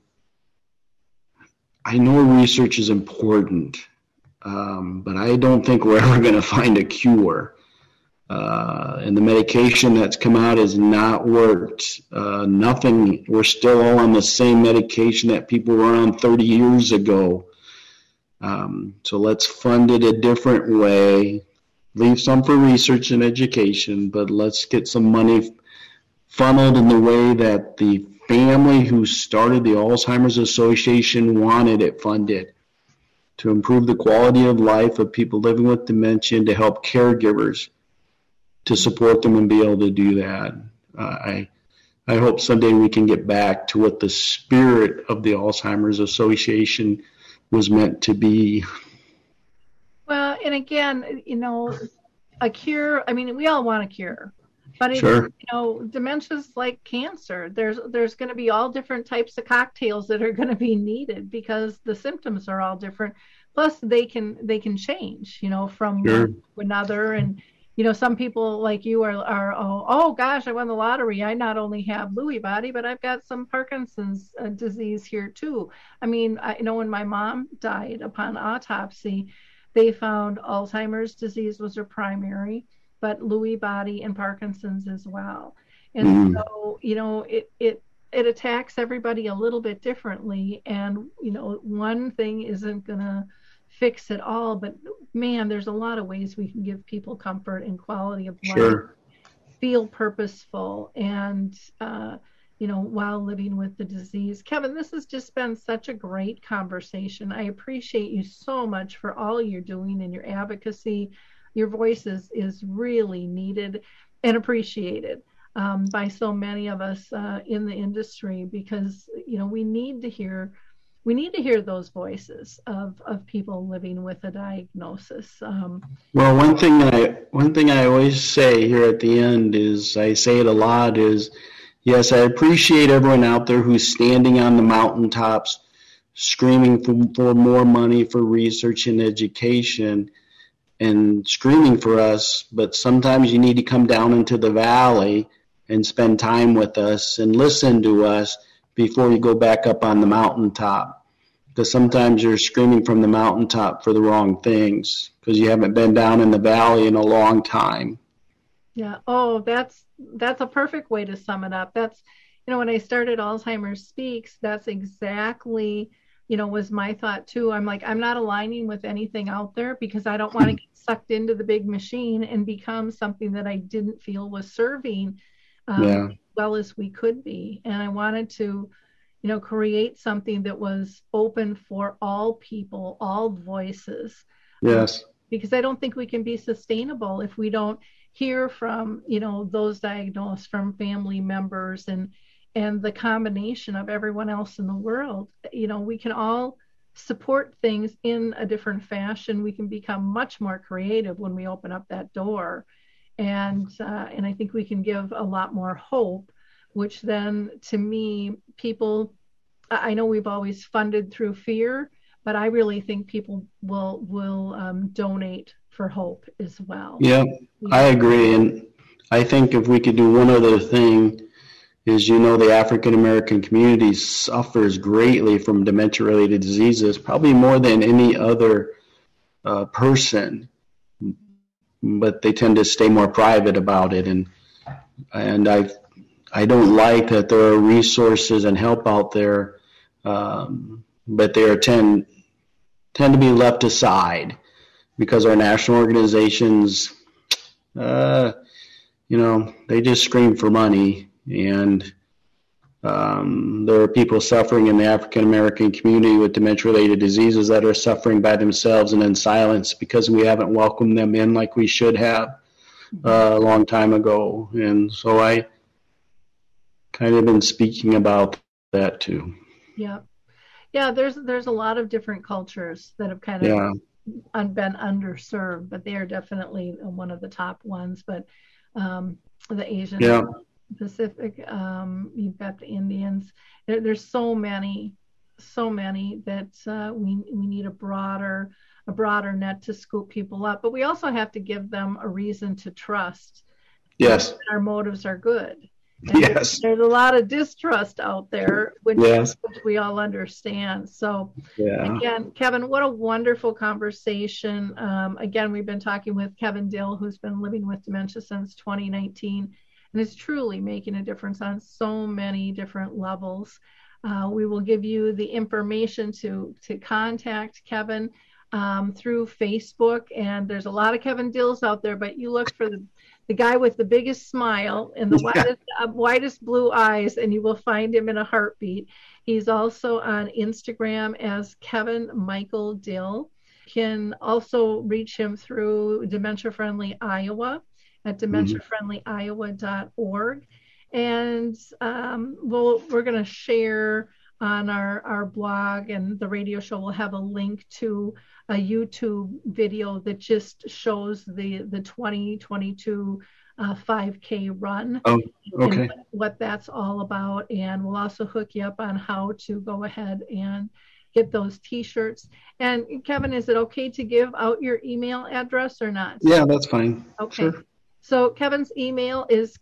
I know research is important, but I don't think we're ever going to find a cure. And the medication that's come out has not worked. Nothing. We're still all on the same medication that people were on 30 years ago. So let's fund it a different way. Leave some for research and education, but let's get some money funneled in the way that the family who started the Alzheimer's Association wanted it funded, to improve the quality of life of people living with dementia and to help caregivers to support them and be able to do that. I hope someday we can get back to what the spirit of the Alzheimer's Association was meant to be.
Well, and again, a cure, we all want a cure. But
sure.
Dementia's like cancer. There's going to be all different types of cocktails that are going to be needed because the symptoms are all different. Plus, they can change, from one to another. And some people like you are oh gosh, I won the lottery. I not only have Lewy body, but I've got some Parkinson's disease here too. I know when my mom died, upon autopsy, they found Alzheimer's disease was her primary, but Lewy body and Parkinson's as well. And so, it attacks everybody a little bit differently. And, one thing isn't going to fix it all, but man, there's a lot of ways we can give people comfort and quality of life,
Sure.
feel purposeful, and, while living with the disease. Kevin, this has just been such a great conversation. I appreciate you so much for all you're doing and your advocacy. Your voice is really needed and appreciated by so many of us in the industry, because we need to hear those voices of people living with a diagnosis.
Well, one thing I always say here at the end is, I say it a lot, is yes, I appreciate everyone out there who's standing on the mountaintops screaming for more money for research and education and screaming for us, but sometimes you need to come down into the valley and spend time with us and listen to us before you go back up on the mountaintop. Because sometimes you're screaming from the mountaintop for the wrong things, because you haven't been down in the valley in a long time.
Yeah. Oh, that's a perfect way to sum it up. That's, when I started Alzheimer's Speaks, that's exactly, was my thought too. I'm like, I'm not aligning with anything out there, because I don't want to get sucked into the big machine and become something that I didn't feel was serving well as we could be. And I wanted to, create something that was open for all people, all voices.
Yes.
Because I don't think we can be sustainable if we don't hear from, those diagnosed, from family members, and the combination of everyone else in the world. We can all support things in a different fashion. We can become much more creative when we open up that door. And I think we can give a lot more hope, which then, to me, people, I know we've always funded through fear, but I really think people will donate for hope as well.
Yeah, I agree. And I think if we could do one other thing is, the African American community suffers greatly from dementia-related diseases, probably more than any other person, but they tend to stay more private about it. And I don't like that there are resources and help out there, but they tend to be left aside, because our national organizations, they just scream for money. And there are people suffering in the African American community with dementia-related diseases that are suffering by themselves and in silence, because we haven't welcomed them in like we should have a long time ago. And so I kind of been speaking about that too.
Yeah. There's a lot of different cultures that have kind of been underserved, but they are definitely one of the top ones. But the Asian, Pacific, you've got the Indians. There's so many that we need a broader net to scoop people up. But we also have to give them a reason to trust.
Yes.
That our motives are good. And
yes.
There's a lot of distrust out there, which we all understand. So, again, Kevin, what a wonderful conversation. Again, we've been talking with Kevin Dill, who's been living with dementia since 2019, and is truly making a difference on so many different levels. We will give you the information to contact Kevin through Facebook, and there's a lot of Kevin Dills out there, but you look for the guy with the biggest smile and the widest blue eyes, and you will find him in a heartbeat. He's also on Instagram as Kevin Michael Dill. You can also reach him through Dementia Friendly Iowa at dementiafriendlyowa.org. And we're going to share on our blog, and the radio show will have a link to a YouTube video that just shows the 2022 5K run.
Oh, okay.
And what that's all about. And we'll also hook you up on how to go ahead and get those T-shirts. And Kevin, is it okay to give out your email address or not?
Yeah, that's fine.
Okay.
Sure.
So Kevin's email is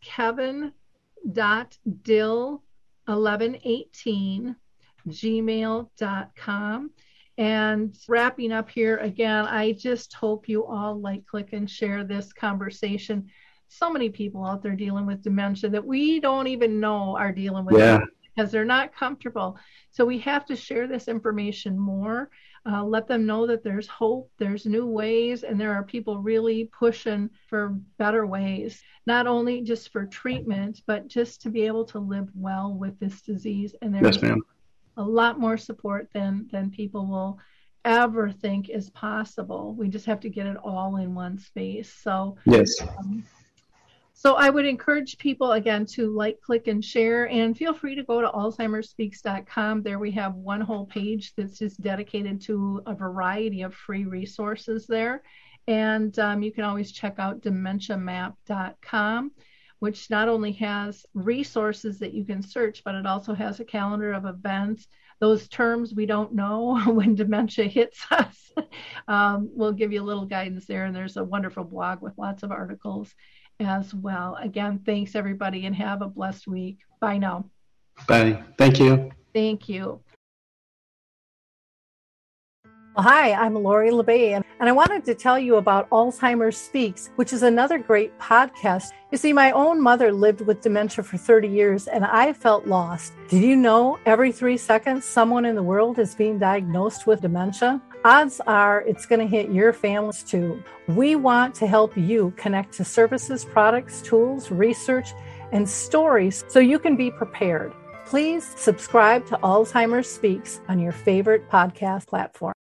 kevin.dill1118@gmail.com. And wrapping up here again, I just hope you all like, click, and share this conversation. So many people out there dealing with dementia that we don't even know are dealing with because they're not comfortable. So we have to share this information more, let them know that there's hope, there's new ways, and there are people really pushing for better ways, not only just for treatment, but just to be able to live well with this disease. And there's a lot more support than people will ever think is possible. We just have to get it all in one space. So
yes.
So I would encourage people, again, to like, click, and share. And feel free to go to alzheimersspeaks.com. There we have one whole page that's just dedicated to a variety of free resources there. And you can always check out dementiamap.com, which not only has resources that you can search, but it also has a calendar of events. Those terms we don't know when dementia hits us. We'll give you a little guidance there. And there's a wonderful blog with lots of articles as well. Again, thanks everybody, and have a blessed week. Bye now.
Bye. Thank you.
Thank you.
Well, hi, I'm Lori LeBay, and I wanted to tell you about Alzheimer's Speaks, which is another great podcast. You see, my own mother lived with dementia for 30 years, and I felt lost. Did you know every 3 seconds someone in the world is being diagnosed with dementia? Odds are it's going to hit your families too. We want to help you connect to services, products, tools, research, and stories so you can be prepared. Please subscribe to Alzheimer's Speaks on your favorite podcast platform.